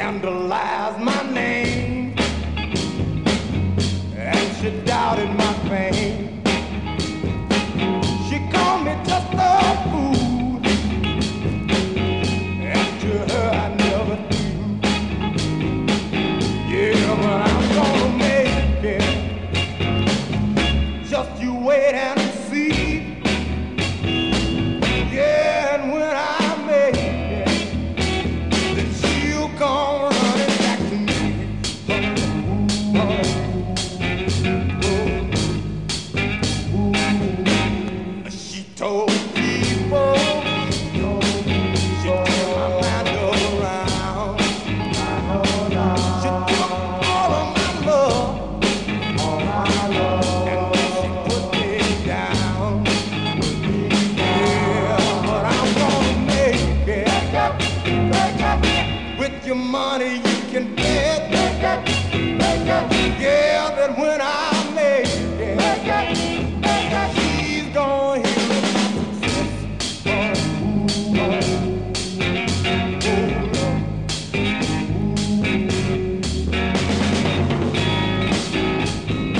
scandalized my name, and she doubted my fame. She called me just a fool, and to her I never do. Yeah, but I'm gonna make it. Just you wait and see. Yeah, and when I make it, then she'll come running back to me. She told people, she turned my mind around. She took all of my love, and she put me down. Yeah, but I'm gonna make it with your money.